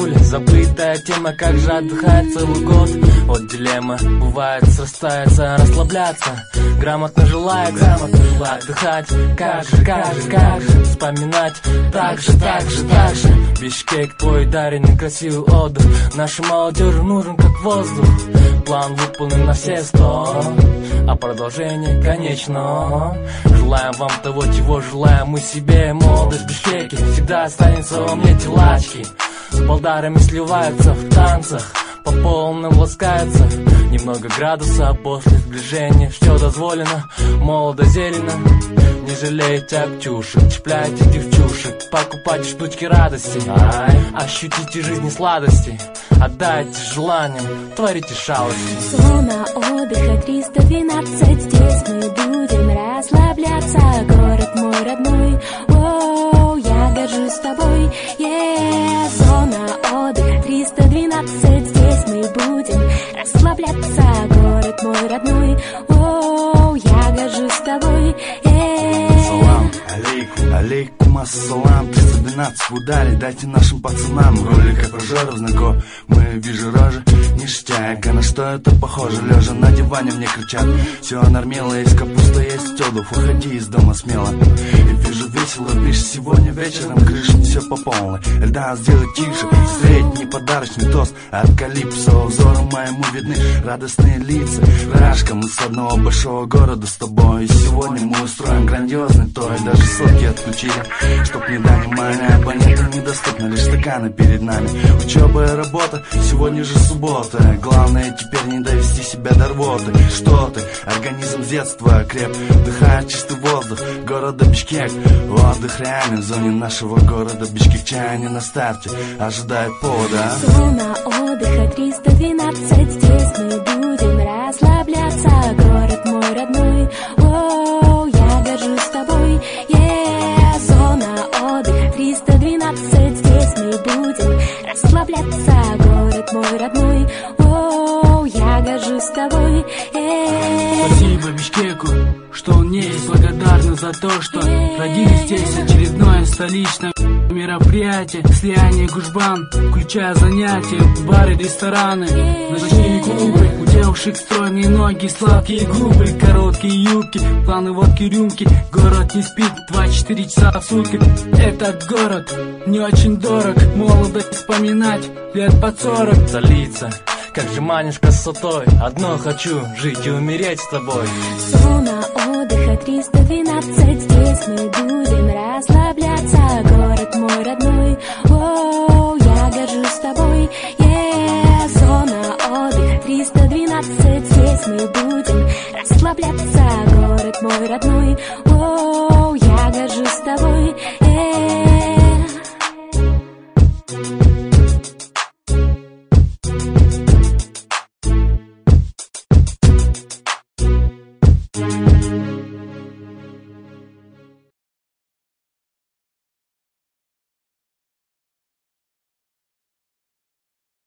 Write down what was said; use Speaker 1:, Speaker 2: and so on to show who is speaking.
Speaker 1: вернули. Забытая тема, как же отдыхать целый год. Вот дилемма, бывает срастается, расслабляться. Грамотно желая отдыхать. Как же вспоминать. Так же Бишкек твой даренный красивый отдых. Нашей молодежи нужен как воздух. План выполнен на все 100, а продолжение конечно. Желаем вам того, чего желаем мы себе. Молодость в Бишкеке всегда останется во мне телачки. С балдарами сливаются в танцах, по полным ласкаются. Немного градуса после сближения. Все дозволено, молодо зелено. Не жалейте обтюшек, цепляйте девчушек. Покупайте штучки радости, ощутите жизни сладости. Отдайте желаниям, творите шалости.
Speaker 2: Зона отдыха 312. Здесь мы будем расслабляться. Город мой родной, оу, я горжусь тобой. Зона отдыха 312. Здесь мы будем расслабляться. Город мой родной, оу, я горжусь тобой.
Speaker 3: Салам алейкум ассалам. 312 в ударе, дайте нашим пацанам. Роли как прожоров знакомы, вижу рожи ништяк. А на что это похоже? Лежа на диване мне кричат: все нормило, есть капуста, есть тёдов, уходи из дома смело. И вижу весело, лишь сегодня вечером крыша все по полной. Эльдан, сделай тише, средний подарочный тост от Калипсо. Взору моему видны радостные лица. Вражка, мы с одного большого города с тобой. И сегодня мы устроим грандиозный той. Даже сотки отключили, чтоб не дать внимания. Абоненты недоступны, лишь стаканы перед нами. Учеба и работа, сегодня же суббота. Главное теперь не довести себя до рвоты. Что ты, организм с детства креп. Вдыхает чистый воздух города Бишкек. Отдых реальный в зоне нашего города Бишкекчане на старте ожидают повода.
Speaker 2: Зона отдыха 312. Здесь мы будем расслабляться. Город мой родной, оу, я горжусь тобой. Зона отдыха 312. Здесь мы будем расслабляться. Город мой родной, оу, я горжусь тобой.
Speaker 4: Спасибо Бишкеку, что он есть. Благодарны за то, что родились здесь. Очередное столичное мероприятие. Слияние Гужбан, включая занятия, бары, рестораны, ночные клубы. У девушек стройные ноги, сладкие губы, короткие юбки, планы водки, рюмки. Город не спит 24 часа в сутки. Этот город не очень дорог. Молодость вспоминать, лет под 40.
Speaker 1: Залиться, как же манишь красотой. Одно хочу, жить и умереть с тобой.
Speaker 2: Зона отдыха 312. Здесь мы будем расслабляться. Город мой родной, оу, я горжусь тобой. Зона отдыха 312. Здесь мы будем расслабляться. Город мой родной, оу, я горжусь тобой.